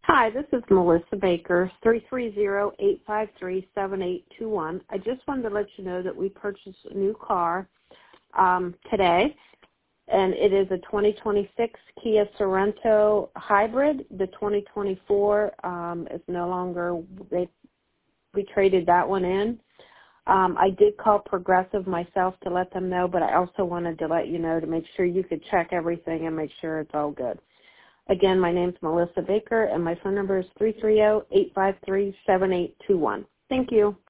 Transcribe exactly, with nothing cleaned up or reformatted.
Hi, this is Melissa Baker, three three zero, eight five three, seven eight two one. I just wanted to let you know that we purchased a new car um, today, and it is a twenty twenty-six Kia Sorento hybrid. The twenty twenty-four um, is no longer, they, we traded that one in. Um, I did call Progressive myself to let them know, but I also wanted to let you know to make sure you could check everything and make sure it's all good. Again, my name's Melissa Baker, and my phone number is three three zero, eight five three, seven eight two one. Thank you.